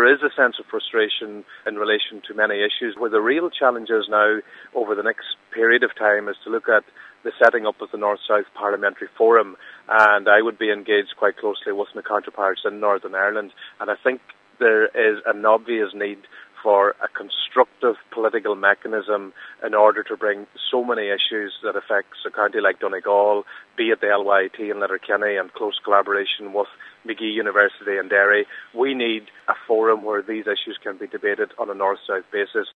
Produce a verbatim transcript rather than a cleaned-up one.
there is a sense of frustration in relation to many issues, where the real challenge is now over the next period of time is to look at the setting up of the North-South Parliamentary Forum, and I would be engaged quite closely with my counterparts in Northern Ireland, and I think there is an obvious need for a constructive political mechanism in order to bring so many issues that affects a county like Donegal, be it the L Y T in Letterkenny and close collaboration with McGee University in Derry. We need a forum where these issues can be debated on a north-south basis.